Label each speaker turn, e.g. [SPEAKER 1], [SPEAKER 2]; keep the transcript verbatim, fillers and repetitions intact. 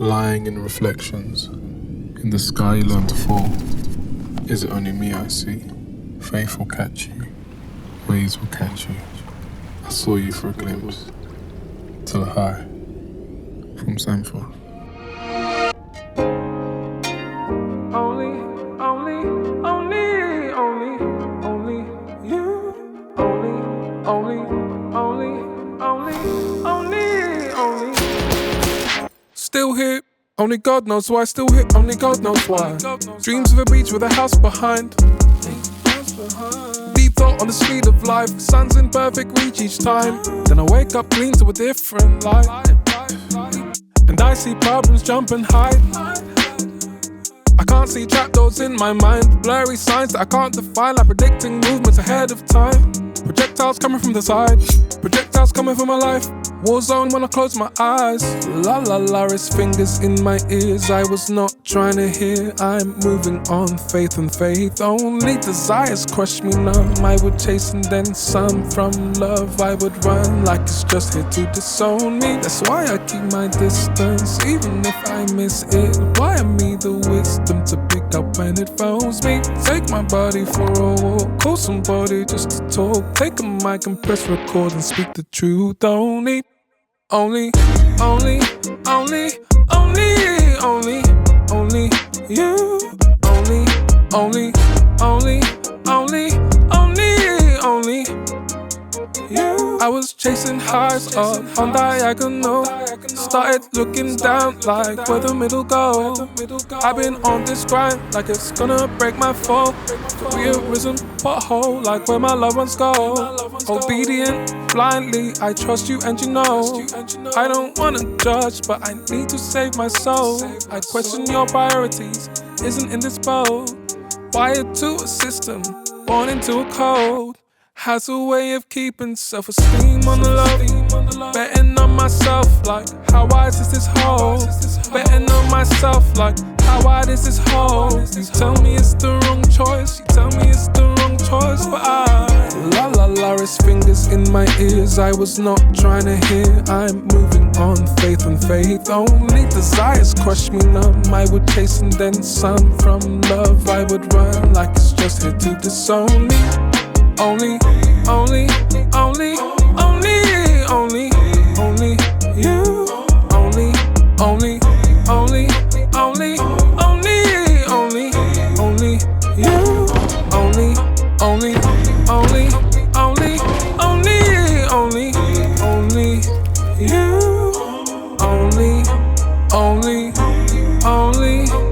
[SPEAKER 1] lying in reflections. In the sky you learn to fall. Is it only me I see? Faith will catch you. Waves will catch you. I saw you for a glimpse. To the high. From Sanford.
[SPEAKER 2] Only, only, only, only, only you. Only, only, only, only, only, only. Still here, only God knows why. Still here, only God knows why. Dreams of a beach with a house behind. Deep thought on the speed of life. Sun's in perfect reach each time. Then I wake up clean to a different light. And I see problems jump and hide. I can't see trapdoors in my mind. Blurry signs that I can't define, like predicting movements ahead of time. Projectiles coming from the side. Projectiles coming from my life. War zone when I close my eyes. La la la, it's fingers in my ears. I was not trying to hear. I'm moving on, faith and faith. Only desires crush me numb. I would chase and then some. From love I would run like it's just here to disown me. That's why I keep my distance, even if I miss it. Wire me the wisdom to pick up when it phones me. Take my body for a walk. Call somebody just to talk. Take a mic and press record and speak the truth. Only Only, only, only, only, only, only you. Only, only, only, only, only, only you. I was chasing highs up on diagonal. Started looking down like where the middle go. I've been on this grind like it's gonna break my fall. Rearisen pothole like where my loved ones go. Obedient blindly, I trust you and you know. I don't wanna judge, but I need to save my soul. I question your priorities, isn't in this boat. Wired to a system, born into a code. Has a way of keeping self-esteem on the low. Betting on myself like, how wise is this hole? Betting on myself like, how wide is this hole? You tell me it's the wrong choice. You tell me it's the wrong choice. But I, la la la, it's fingers in my ears. I was not trying to hear. I'm moving on, faith and faith. Only desires crush me numb. I would chase and then some. From love I would run like it's just here to disown me. Only, only, only, only, only, only you. Only, only, only, only, only, only, only you. Only, only, only, only, only, only, only you. Only, only, only.